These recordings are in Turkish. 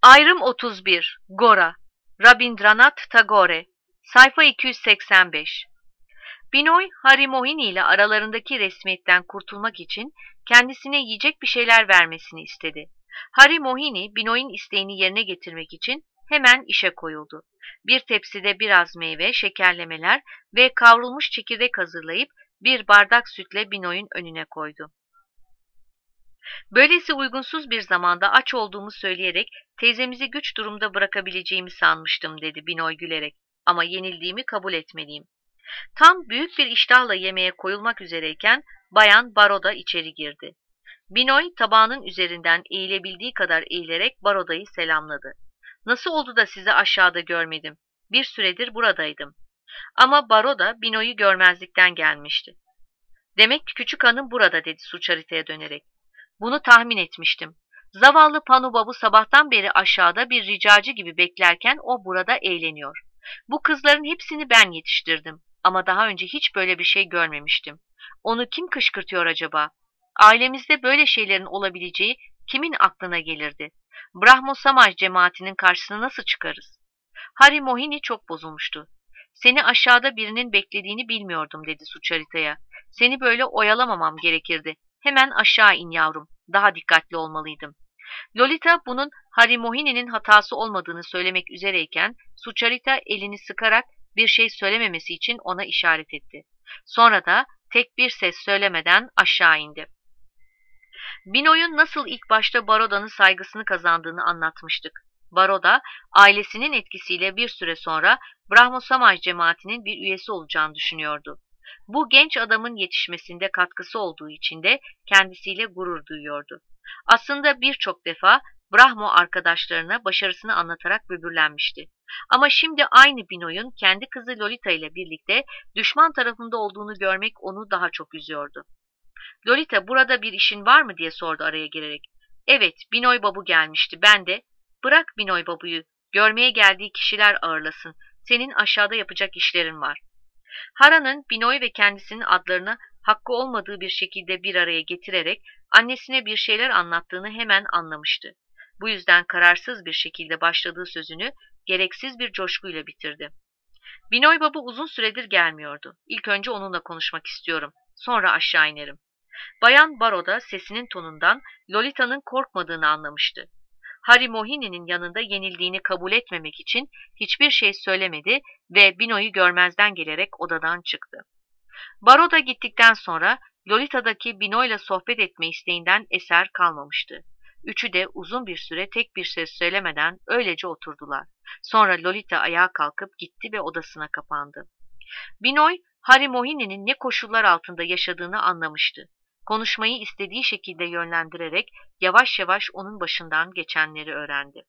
Ayrım 31. Gora. Rabindranath Tagore. Sayfa 285. Binoy, Hari Mohini ile aralarındaki resmiyetten kurtulmak için kendisine yiyecek bir şeyler vermesini istedi. Hari Mohini, Binoy'un isteğini yerine getirmek için hemen işe koyuldu. Bir tepside biraz meyve, şekerlemeler ve kavrulmuş çekirdek hazırlayıp bir bardak sütle Binoy'un önüne koydu. Böylesi uygunsuz bir zamanda aç olduğumu söyleyerek teyzemizi güç durumda bırakabileceğimi sanmıştım, dedi Binoy gülerek. Ama yenildiğimi kabul etmeliyim. Tam büyük bir iştahla yemeğe koyulmak üzereyken Bayan Baroda içeri girdi. Binoy tabağının üzerinden eğilebildiği kadar eğilerek Baroda'yı selamladı. Nasıl oldu da sizi aşağıda görmedim? Bir süredir buradaydım. Ama Baroda Binoy'u görmezlikten gelmişti. Demek küçük hanım burada, dedi Suçarita'ya dönerek. Bunu tahmin etmiştim. Zavallı Panubabu sabahtan beri aşağıda bir ricacı gibi beklerken o burada eğleniyor. Bu kızların hepsini ben yetiştirdim ama daha önce hiç böyle bir şey görmemiştim. Onu kim kışkırtıyor acaba? Ailemizde böyle şeylerin olabileceği kimin aklına gelirdi? Brahmo Samaj cemaatinin karşısına nasıl çıkarız? Hari Mohini çok bozulmuştu. Seni aşağıda birinin beklediğini bilmiyordum, dedi Suçarita'ya. Seni böyle oyalamamam gerekirdi. Hemen aşağı in yavrum. Daha dikkatli olmalıydım. Lolita bunun Hari Mohini'nin hatası olmadığını söylemek üzereyken Suçarita elini sıkarak bir şey söylememesi için ona işaret etti. Sonra da tek bir ses söylemeden aşağı indi. Binoy'un nasıl ilk başta Baroda'nın saygısını kazandığını anlatmıştık. Baroda, ailesinin etkisiyle bir süre sonra Brahmo Samaj cemaatinin bir üyesi olacağını düşünüyordu. Bu genç adamın yetişmesinde katkısı olduğu için de kendisiyle gurur duyuyordu. Aslında birçok defa Brahmo arkadaşlarına başarısını anlatarak böbürlenmişti. Ama şimdi aynı Binoy'un kendi kızı Lolita ile birlikte düşman tarafında olduğunu görmek onu daha çok üzüyordu. Lolita, burada bir işin var mı, diye sordu araya girerek. Evet, Binoy Babu gelmişti. Ben de, bırak Binoy Babu'yu, görmeye geldiği kişiler ağırlasın. Senin aşağıda yapacak işlerin var. Hara'nın Binoy ve kendisinin adlarını hakkı olmadığı bir şekilde bir araya getirerek annesine bir şeyler anlattığını hemen anlamıştı. Bu yüzden kararsız bir şekilde başladığı sözünü gereksiz bir coşkuyla bitirdi. Binoy Babu uzun süredir gelmiyordu. İlk önce onunla konuşmak istiyorum. Sonra aşağı inerim. Bayan Baroda sesinin tonundan Lolita'nın korkmadığını anlamıştı. Hari Mohini'nin yanında yenildiğini kabul etmemek için hiçbir şey söylemedi ve Binoy'u görmezden gelerek odadan çıktı. Baroda gittikten sonra Lolita'daki Binoy'la sohbet etme isteğinden eser kalmamıştı. Üçü de uzun bir süre tek bir ses söylemeden öylece oturdular. Sonra Lolita ayağa kalkıp gitti ve odasına kapandı. Binoy, Hari Mohini'nin ne koşullar altında yaşadığını anlamıştı. Konuşmayı istediği şekilde yönlendirerek yavaş yavaş onun başından geçenleri öğrendi.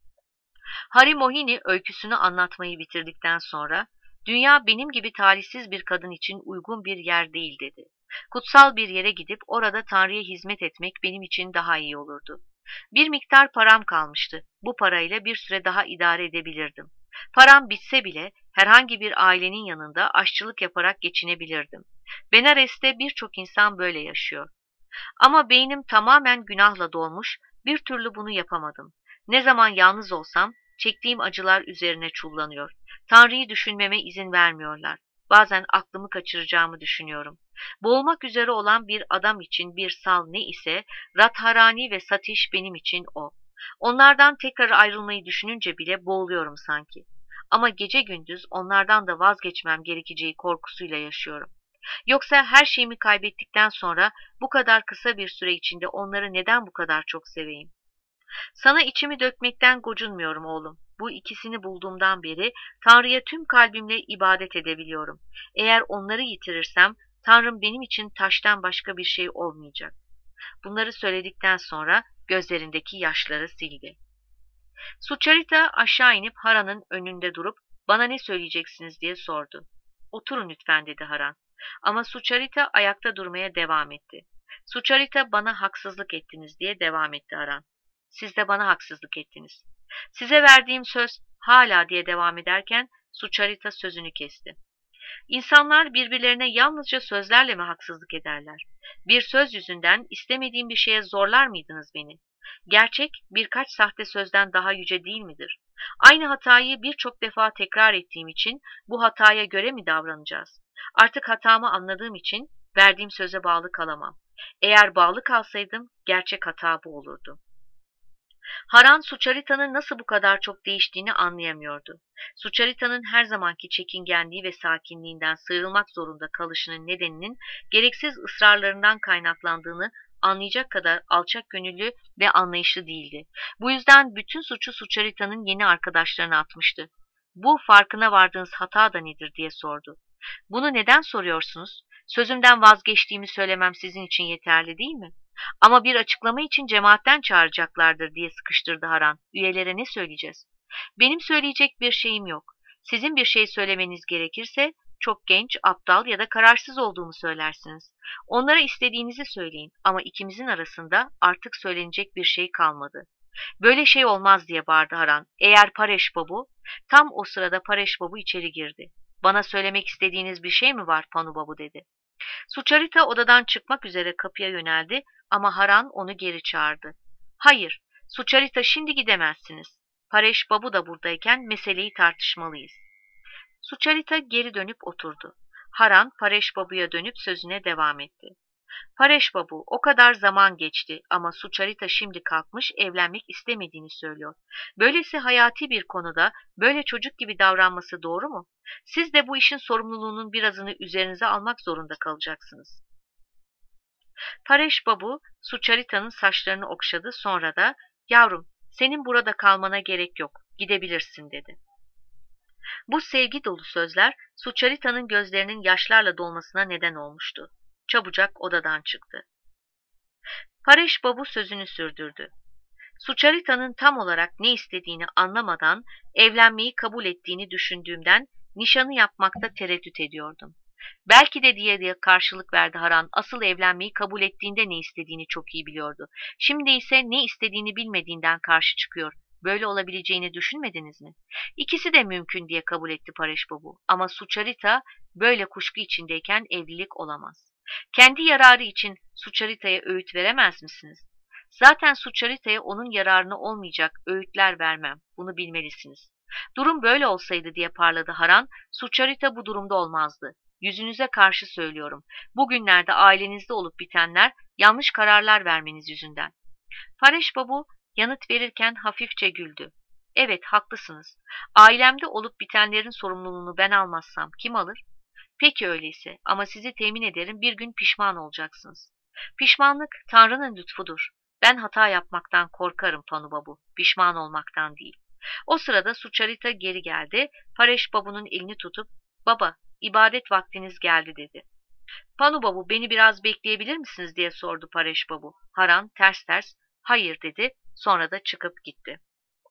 Hari Mohini öyküsünü anlatmayı bitirdikten sonra, "Dünya benim gibi talihsiz bir kadın için uygun bir yer değil," dedi. "Kutsal bir yere gidip orada Tanrı'ya hizmet etmek benim için daha iyi olurdu. Bir miktar param kalmıştı. Bu parayla bir süre daha idare edebilirdim. Param bitse bile herhangi bir ailenin yanında aşçılık yaparak geçinebilirdim. Benares'te birçok insan böyle yaşıyor. Ama beynim tamamen günahla dolmuş, bir türlü bunu yapamadım. Ne zaman yalnız olsam çektiğim acılar üzerine çullanıyor. Tanrı'yı düşünmeme izin vermiyorlar. Bazen aklımı kaçıracağımı düşünüyorum. Boğulmak üzere olan bir adam için bir sal ne ise Radharani ve Satish benim için o. Onlardan tekrar ayrılmayı düşününce bile boğuluyorum sanki. Ama gece gündüz onlardan da vazgeçmem gerekeceği korkusuyla yaşıyorum. Yoksa her şeyimi kaybettikten sonra bu kadar kısa bir süre içinde onları neden bu kadar çok seveyim? Sana içimi dökmekten gocunmuyorum oğlum. Bu ikisini bulduğumdan beri Tanrı'ya tüm kalbimle ibadet edebiliyorum. Eğer onları yitirirsem Tanrım benim için taştan başka bir şey olmayacak." Bunları söyledikten sonra gözlerindeki yaşları sildi. Suçarita aşağı inip Hara'nın önünde durup "Bana ne söyleyeceksiniz?" diye sordu. "Oturun lütfen," dedi Hara. Ama Suçarita ayakta durmaya devam etti. "Suçarita, bana haksızlık ettiniz," diye devam etti Haran. "Siz de bana haksızlık ettiniz. Size verdiğim söz hala," diye devam ederken Suçarita sözünü kesti. "İnsanlar birbirlerine yalnızca sözlerle mi haksızlık ederler? Bir söz yüzünden istemediğim bir şeye zorlar mıydınız beni? Gerçek birkaç sahte sözden daha yüce değil midir? Aynı hatayı birçok defa tekrar ettiğim için bu hataya göre mi davranacağız? Artık hatamı anladığım için verdiğim söze bağlı kalamam. Eğer bağlı kalsaydım gerçek hata bu olurdu. Haran Suçarita'nın nasıl bu kadar çok değiştiğini anlayamıyordu. Suçarita'nın her zamanki çekingenliği ve sakinliğinden sıyrılmak zorunda kalışının nedeninin gereksiz ısrarlarından kaynaklandığını anlayacak kadar alçak gönüllü ve anlayışlı değildi. Bu yüzden bütün suçu Suçarita'nın yeni arkadaşlarına atmıştı. Bu farkına vardığınız hata da nedir diye sordu. Bunu neden soruyorsunuz? Sözümden vazgeçtiğimi söylemem sizin için yeterli değil mi? Ama bir açıklama için cemaatten çağıracaklardır diye sıkıştırdı Haran. Üyelere ne söyleyeceğiz? Benim söyleyecek bir şeyim yok. Sizin bir şey söylemeniz gerekirse çok genç, aptal ya da kararsız olduğumu söylersiniz. Onlara istediğinizi söyleyin ama ikimizin arasında artık söylenecek bir şey kalmadı. Böyle şey olmaz diye bağırdı Haran. Eğer Pareş Babu, tam o sırada Pareş Babu içeri girdi. Bana söylemek istediğiniz bir şey mi var Panu Babu dedi. Suçarita odadan çıkmak üzere kapıya yöneldi ama Haran onu geri çağırdı. Hayır, Suçarita şimdi gidemezsiniz. Pareş Babu da buradayken meseleyi tartışmalıyız. Suçarita geri dönüp oturdu. Haran Pareş Babu'ya dönüp sözüne devam etti. Pareş Babu, o kadar zaman geçti ama Suçarita şimdi kalkmış evlenmek istemediğini söylüyor. Böylesi hayati bir konuda böyle çocuk gibi davranması doğru mu? Siz de bu işin sorumluluğunun birazını üzerinize almak zorunda kalacaksınız. Pareş Babu, Suçarita'nın saçlarını okşadı, sonra da "Yavrum, senin burada kalmana gerek yok, gidebilirsin." dedi. Bu sevgi dolu sözler Suçarita'nın gözlerinin yaşlarla dolmasına neden olmuştu. Çabucak odadan çıktı. Pareş Babu sözünü sürdürdü. Suçarita'nın tam olarak ne istediğini anlamadan evlenmeyi kabul ettiğini düşündüğümden nişanı yapmakta tereddüt ediyordum. Belki de diye karşılık verdi Haran. Asıl evlenmeyi kabul ettiğinde ne istediğini çok iyi biliyordu. Şimdi ise ne istediğini bilmediğinden karşı çıkıyor. Böyle olabileceğini düşünmediniz mi? İkisi de mümkün diye kabul etti Pareş Babu. Ama Suçarita böyle kuşku içindeyken evlilik olamaz. Kendi yararı için Suçarita'ya öğüt veremez misiniz? Zaten Suçarita'ya onun yararına olmayacak öğütler vermem. Bunu bilmelisiniz. Durum böyle olsaydı diye parladı Haran, Suçarita bu durumda olmazdı. Yüzünüze karşı söylüyorum. Bugünlerde ailenizde olup bitenler yanlış kararlar vermeniz yüzünden. Pareş Babu yanıt verirken hafifçe güldü. Evet, haklısınız. Ailemde olup bitenlerin sorumluluğunu ben almazsam kim alır? Peki öyleyse ama sizi temin ederim bir gün pişman olacaksınız. Pişmanlık Tanrı'nın lütfudur. Ben hata yapmaktan korkarım Panu Babu, pişman olmaktan değil. O sırada Suçarita geri geldi, Pareş Babu'nun elini tutup, "Baba, ibadet vaktiniz geldi." dedi. "Panu Babu, beni biraz bekleyebilir misiniz?" diye sordu Pareş Babu. Haran ters ters, "Hayır." dedi, sonra da çıkıp gitti.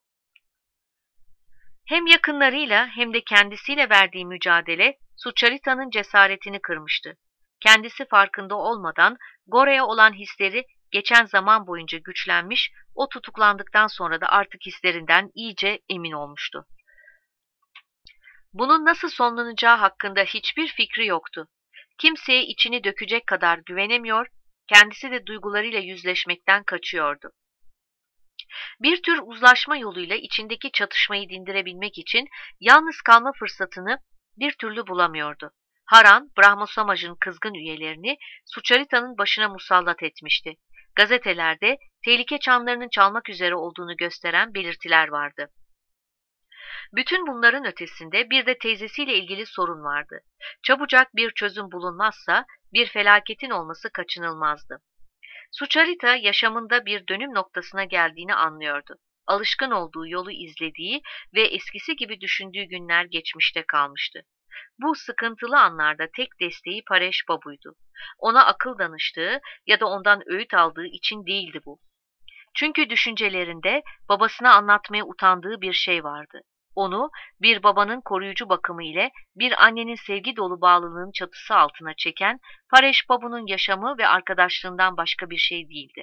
Hem yakınlarıyla hem de kendisiyle verdiği mücadele Suçarita'nın cesaretini kırmıştı. Kendisi farkında olmadan Gora'ya olan hisleri geçen zaman boyunca güçlenmiş, o tutuklandıktan sonra da artık hislerinden iyice emin olmuştu. Bunun nasıl sonlanacağı hakkında hiçbir fikri yoktu. Kimseye içini dökecek kadar güvenemiyor, kendisi de duygularıyla yüzleşmekten kaçıyordu. Bir tür uzlaşma yoluyla içindeki çatışmayı dindirebilmek için yalnız kalma fırsatını bir türlü bulamıyordu. Haran, Brahmo Samaj'ın kızgın üyelerini Suçarita'nın başına musallat etmişti. Gazetelerde tehlike çanlarının çalmak üzere olduğunu gösteren belirtiler vardı. Bütün bunların ötesinde bir de teyzesiyle ilgili sorun vardı. Çabucak bir çözüm bulunmazsa bir felaketin olması kaçınılmazdı. Suçarita yaşamında bir dönüm noktasına geldiğini anlıyordu. Alışkın olduğu yolu izlediği ve eskisi gibi düşündüğü günler geçmişte kalmıştı. Bu sıkıntılı anlarda tek desteği Pareş Babu'ydu. Ona akıl danıştığı ya da ondan öğüt aldığı için değildi bu. Çünkü düşüncelerinde babasına anlatmaya utandığı bir şey vardı. Onu bir babanın koruyucu bakımı ile bir annenin sevgi dolu bağlılığının çatısı altına çeken Pareş Babu'nun yaşamı ve arkadaşlığından başka bir şey değildi.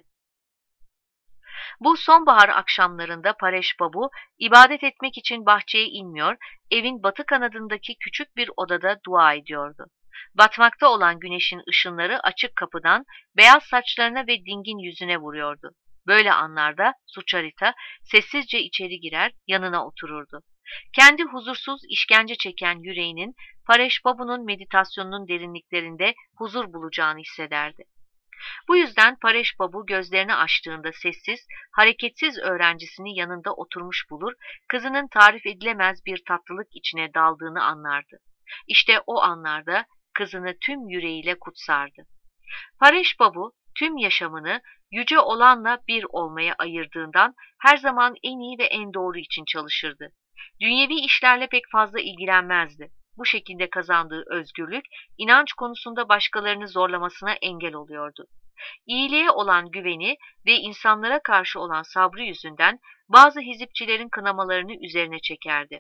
Bu sonbahar akşamlarında Pareş Babu ibadet etmek için bahçeye inmiyor, evin batı kanadındaki küçük bir odada dua ediyordu. Batmakta olan güneşin ışınları açık kapıdan beyaz saçlarına ve dingin yüzüne vuruyordu. Böyle anlarda Suçarita sessizce içeri girer, yanına otururdu. Kendi huzursuz, işkence çeken yüreğinin Paresh Babu'nun meditasyonunun derinliklerinde huzur bulacağını hissederdi. Bu yüzden Paresh Babu gözlerini açtığında sessiz, hareketsiz öğrencisini yanında oturmuş bulur, kızının tarif edilemez bir tatlılık içine daldığını anlardı. İşte o anlarda kızını tüm yüreğiyle kutsardı. Paresh Babu tüm yaşamını yüce olanla bir olmaya ayırdığından her zaman en iyi ve en doğru için çalışırdı. Dünyevi işlerle pek fazla ilgilenmezdi. Bu şekilde kazandığı özgürlük, inanç konusunda başkalarını zorlamasına engel oluyordu. İyiliğe olan güveni ve insanlara karşı olan sabrı yüzünden bazı hizipçilerin kınamalarını üzerine çekerdi.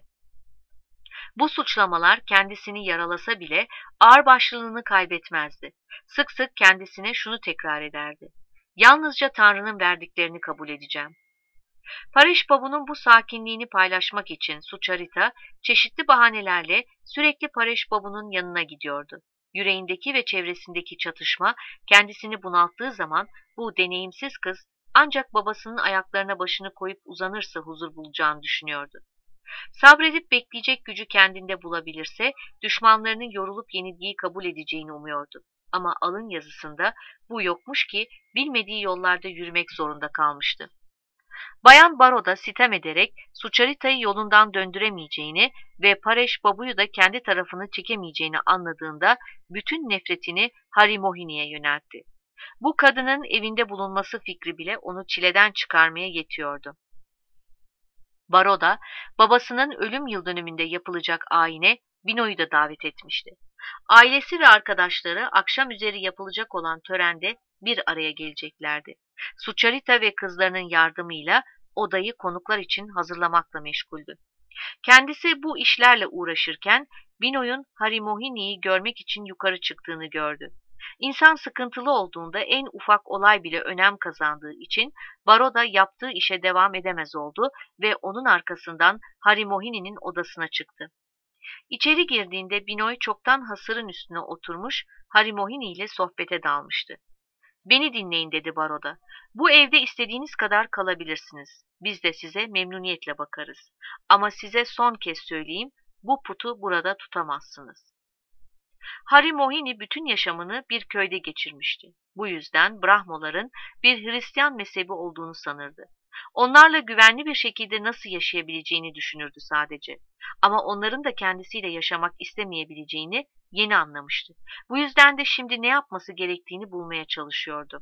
Bu suçlamalar kendisini yaralasa bile ağırbaşlılığını kaybetmezdi. Sık sık kendisine şunu tekrar ederdi: "Yalnızca Tanrı'nın verdiklerini kabul edeceğim." Paresh Babu'nun bu sakinliğini paylaşmak için Suçarita çeşitli bahanelerle sürekli Paresh Babu'nun yanına gidiyordu. Yüreğindeki ve çevresindeki çatışma kendisini bunalttığı zaman bu deneyimsiz kız ancak babasının ayaklarına başını koyup uzanırsa huzur bulacağını düşünüyordu. Sabredip bekleyecek gücü kendinde bulabilirse düşmanlarının yorulup yenilgiyi kabul edeceğini umuyordu. Ama alın yazısında bu yokmuş ki bilmediği yollarda yürümek zorunda kalmıştı. Bayan Baro da sitem ederek Suçarita'yı yolundan döndüremeyeceğini ve Paresh Babu'yu da kendi tarafını çekemeyeceğini anladığında bütün nefretini Hari Mohini'ye yöneltti. Bu kadının evinde bulunması fikri bile onu çileden çıkarmaya yetiyordu. Baro da babasının ölüm yıldönümünde yapılacak ayine Binoy'u da davet etmişti. Ailesi ve arkadaşları akşam üzeri yapılacak olan törende bir araya geleceklerdi. Suçarita ve kızlarının yardımıyla odayı konuklar için hazırlamakla meşguldü. Kendisi bu işlerle uğraşırken Binoy'un Hari Mohini'yi görmek için yukarı çıktığını gördü. İnsan sıkıntılı olduğunda en ufak olay bile önem kazandığı için Baro da yaptığı işe devam edemez oldu ve onun arkasından Hari Mohini'nin odasına çıktı. İçeri girdiğinde Binoy çoktan hasırın üstüne oturmuş Hari Mohini ile sohbete dalmıştı. "Beni dinleyin," dedi Baro da. "Bu evde istediğiniz kadar kalabilirsiniz. Biz de size memnuniyetle bakarız. Ama size son kez söyleyeyim, bu putu burada tutamazsınız." Hari Mohini bütün yaşamını bir köyde geçirmişti. Bu yüzden Brahmoların bir Hristiyan mezhebi olduğunu sanırdı. Onlarla güvenli bir şekilde nasıl yaşayabileceğini düşünürdü sadece. Ama onların da kendisiyle yaşamak istemeyebileceğini yeni anlamıştı. Bu yüzden de şimdi ne yapması gerektiğini bulmaya çalışıyordu.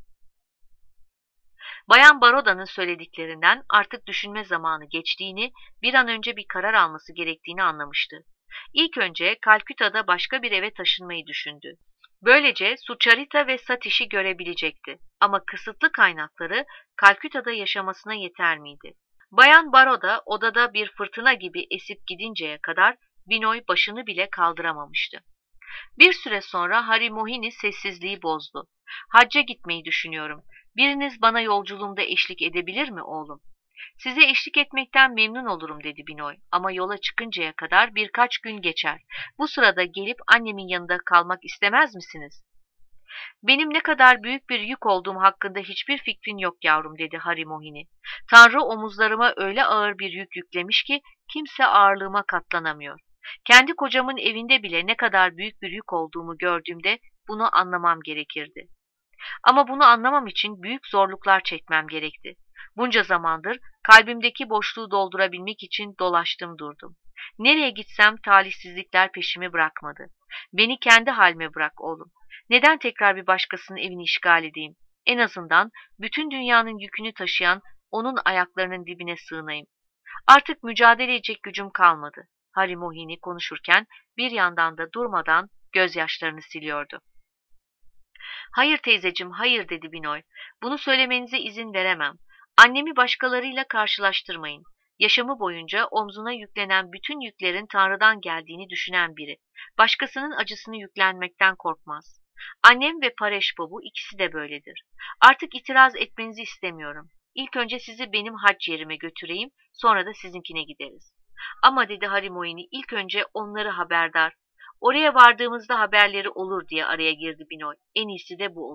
Bayan Baroda'nın söylediklerinden artık düşünme zamanı geçtiğini, bir an önce bir karar alması gerektiğini anlamıştı. İlk önce Kalküta'da başka bir eve taşınmayı düşündü. Böylece Suçarita ve Satish'i görebilecekti. Ama kısıtlı kaynakları Kalküta'da yaşamasına yeter miydi? Bayan Baroda odada bir fırtına gibi esip gidinceye kadar Binoy başını bile kaldıramamıştı. Bir süre sonra Hari Mohini sessizliği bozdu. "Hacca gitmeyi düşünüyorum. Biriniz bana yolculuğumda eşlik edebilir mi oğlum?" "Size eşlik etmekten memnun olurum," dedi Binoy. "Ama yola çıkıncaya kadar birkaç gün geçer. Bu sırada gelip annemin yanında kalmak istemez misiniz?" "Benim ne kadar büyük bir yük olduğum hakkında hiçbir fikrin yok yavrum," dedi Hari Mohini. "Tanrı omuzlarıma öyle ağır bir yük yüklemiş ki kimse ağırlığıma katlanamıyor. Kendi kocamın evinde bile ne kadar büyük bir yük olduğumu gördüğümde bunu anlamam gerekirdi. Ama bunu anlamam için büyük zorluklar çekmem gerekti. Bunca zamandır kalbimdeki boşluğu doldurabilmek için dolaştım durdum. Nereye gitsem talihsizlikler peşimi bırakmadı. Beni kendi halime bırak oğlum. Neden tekrar bir başkasının evini işgal edeyim? En azından bütün dünyanın yükünü taşıyan onun ayaklarının dibine sığınayım. Artık mücadele edecek gücüm kalmadı." Hari Mohini konuşurken bir yandan da durmadan gözyaşlarını siliyordu. "Hayır teyzeciğim, hayır," dedi Binoy. "Bunu söylemenize izin veremem. Annemi başkalarıyla karşılaştırmayın. Yaşamı boyunca omzuna yüklenen bütün yüklerin Tanrı'dan geldiğini düşünen biri. Başkasının acısını yüklenmekten korkmaz. Annem ve Paresh Babu ikisi de böyledir. Artık itiraz etmenizi istemiyorum. İlk önce sizi benim hac yerime götüreyim, sonra da sizinkine gideriz." "Ama," dedi Hari Mohini, "ilk önce onları haberdar. Oraya vardığımızda haberleri olur," diye araya girdi Binoy. "En iyisi de bu olur."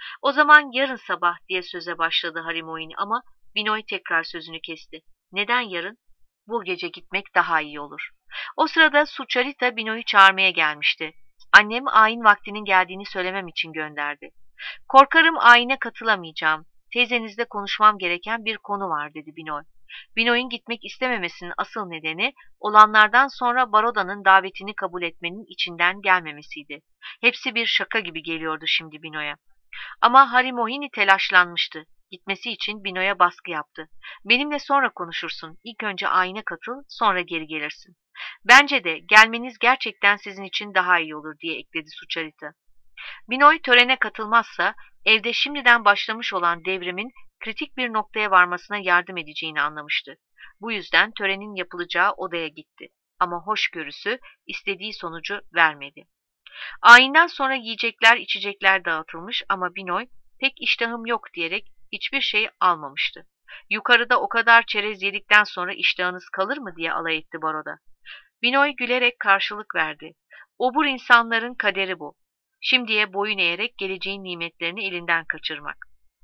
O zaman yarın sabah diye söze başladı Harimoini ama Binoy tekrar sözünü kesti. Neden yarın? Bu gece gitmek daha iyi olur. O sırada Suçarita Binoy'u çağırmaya gelmişti. Annem ayin vaktinin geldiğini söylemem için gönderdi. Korkarım ayine katılamayacağım. Teyzenizle konuşmam gereken bir konu var dedi Binoy. Binoy'un gitmek istememesinin asıl nedeni olanlardan sonra Baroda'nın davetini kabul etmenin içinden gelmemesiydi. Hepsi bir şaka gibi geliyordu şimdi Binoy'a. Ama Harimohini telaşlanmıştı. Gitmesi için Binoy'a baskı yaptı. Benimle sonra konuşursun. İlk önce ayine katıl, sonra geri gelirsin. Bence de gelmeniz gerçekten sizin için daha iyi olur diye ekledi Suçarita. Binoy törene katılmazsa evde şimdiden başlamış olan devrimin kritik bir noktaya varmasına yardım edeceğini anlamıştı. Bu yüzden törenin yapılacağı odaya gitti. Ama hoşgörüsü istediği sonucu vermedi. Ayinden sonra yiyecekler, içecekler dağıtılmış ama Binoy pek iştahım yok diyerek hiçbir şey almamıştı. Yukarıda o kadar çerez yedikten sonra iştahınız kalır mı diye alay etti Baroda. Binoy gülerek karşılık verdi. Obur insanların kaderi bu. Şimdiye boyun eğerek geleceğin nimetlerini elinden kaçırmak.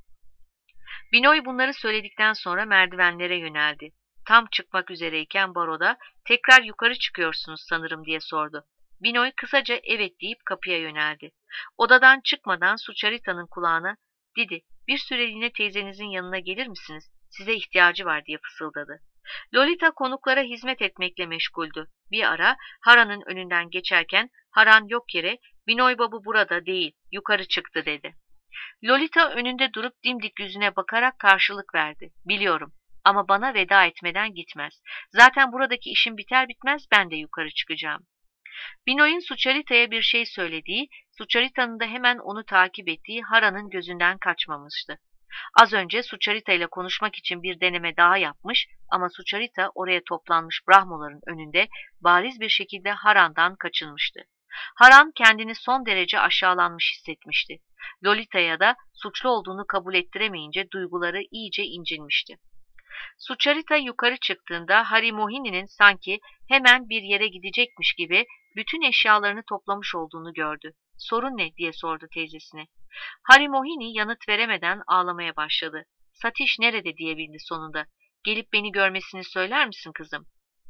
Binoy bunları söyledikten sonra merdivenlere yöneldi. Tam çıkmak üzereyken Baroda tekrar yukarı çıkıyorsunuz sanırım diye sordu. Binoy kısaca evet deyip kapıya yöneldi. Odadan çıkmadan Suçarita'nın kulağına "Didi, bir süreliğine teyzenizin yanına gelir misiniz? Size ihtiyacı var" diye fısıldadı. Lolita konuklara hizmet etmekle meşguldü. Bir ara Hara'nın önünden geçerken Haran yok yere "Binoy babu burada değil, yukarı çıktı" dedi. Lolita önünde durup dimdik yüzüne bakarak karşılık verdi. "Biliyorum ama bana veda etmeden gitmez. Zaten buradaki işim biter bitmez ben de yukarı çıkacağım." Binoy'un Suçarita'ya bir şey söylediği, Suçarita'nın da hemen onu takip ettiği Hara'nın gözünden kaçmamıştı. Az önce Suçarita ile konuşmak için bir deneme daha yapmış ama Suçarita oraya toplanmış Brahmoların önünde bariz bir şekilde Haran'dan kaçınmıştı. Haran kendini son derece aşağılanmış hissetmişti. Lolita'ya da suçlu olduğunu kabul ettiremeyince duyguları iyice incinmişti. Suçarita yukarı çıktığında Harimohini'nin sanki hemen bir yere gidecekmiş gibi bütün eşyalarını toplamış olduğunu gördü. "Sorun ne?" diye sordu teyzesine. Harimohini yanıt veremeden ağlamaya başladı. "Satiş nerede?" diyebildi sonunda. "Gelip beni görmesini söyler misin kızım?"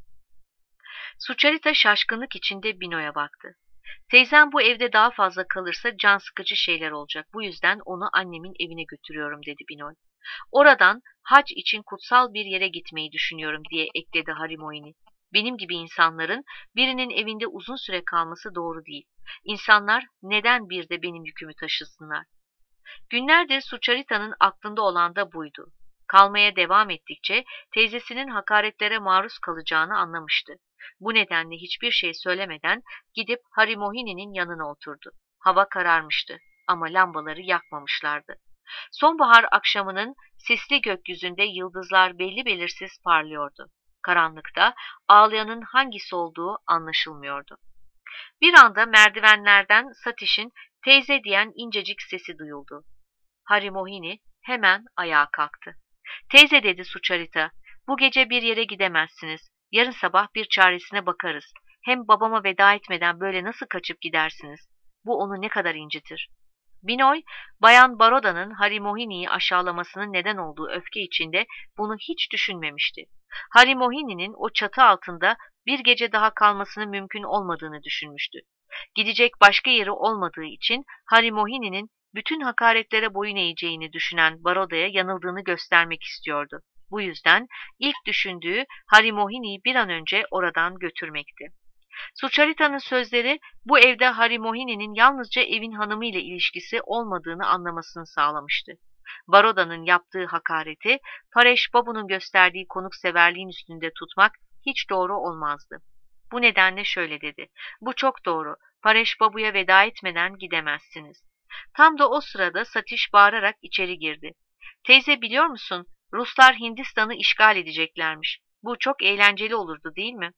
Suçarita şaşkınlık içinde Binoy'a baktı. "Teyzem bu evde daha fazla kalırsa can sıkıcı şeyler olacak. Bu yüzden onu annemin evine götürüyorum" dedi Binoy. "Oradan hac için kutsal bir yere gitmeyi düşünüyorum" diye ekledi Harimoini. "Benim gibi insanların birinin evinde uzun süre kalması doğru değil. İnsanlar neden bir de benim yükümü taşısınlar?" Günlerdir Suçarita'nın aklında olan da buydu. Kalmaya devam ettikçe teyzesinin hakaretlere maruz kalacağını anlamıştı. Bu nedenle hiçbir şey söylemeden gidip Harimohini'nin yanına oturdu. Hava kararmıştı ama lambaları yakmamışlardı. Sonbahar akşamının sisli gökyüzünde yıldızlar belli belirsiz parlıyordu. Karanlıkta ağlayanın hangisi olduğu anlaşılmıyordu. Bir anda merdivenlerden Satiş'in "teyze" diyen incecik sesi duyuldu. Harimohini hemen ayağa kalktı. "Teyze" dedi Suçarita, "bu gece bir yere gidemezsiniz. Yarın sabah bir çaresine bakarız. Hem babama veda etmeden böyle nasıl kaçıp gidersiniz? Bu onu ne kadar incitir." Binoy, Bayan Baroda'nın Harimohini'yi aşağılamasının neden olduğu öfke içinde bunu hiç düşünmemişti. Harimohini'nin o çatı altında bir gece daha kalmasının mümkün olmadığını düşünmüştü. Gidecek başka yeri olmadığı için Harimohini'nin bütün hakaretlere boyun eğeceğini düşünen Baroda'ya yanıldığını göstermek istiyordu. Bu yüzden ilk düşündüğü Harimohini'yi bir an önce oradan götürmekti. Suçarita'nın sözleri bu evde Harimohini'nin yalnızca evin hanımı ile ilişkisi olmadığını anlamasını sağlamıştı. Baroda'nın yaptığı hakareti Pareş Babu'nun gösterdiği konukseverliğin üstünde tutmak hiç doğru olmazdı. Bu nedenle şöyle dedi: "Bu çok doğru. Pareş Babu'ya veda etmeden gidemezsiniz." Tam da o sırada Satiş bağırarak içeri girdi. "Teyze, biliyor musun? Ruslar Hindistan'ı işgal edeceklermiş. Bu çok eğlenceli olurdu, değil mi?"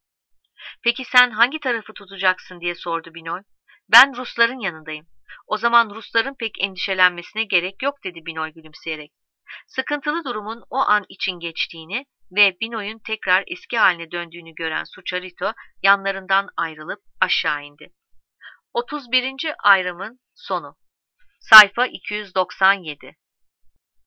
"Peki sen hangi tarafı tutacaksın?" diye sordu Binoy. "Ben Rusların yanındayım." "O zaman Rusların pek endişelenmesine gerek yok" dedi Binoy gülümseyerek. Sıkıntılı durumun o an için geçtiğini ve Binoy'un tekrar eski haline döndüğünü gören Suçarito yanlarından ayrılıp aşağı indi. 31. ayrımın sonu. Sayfa 297.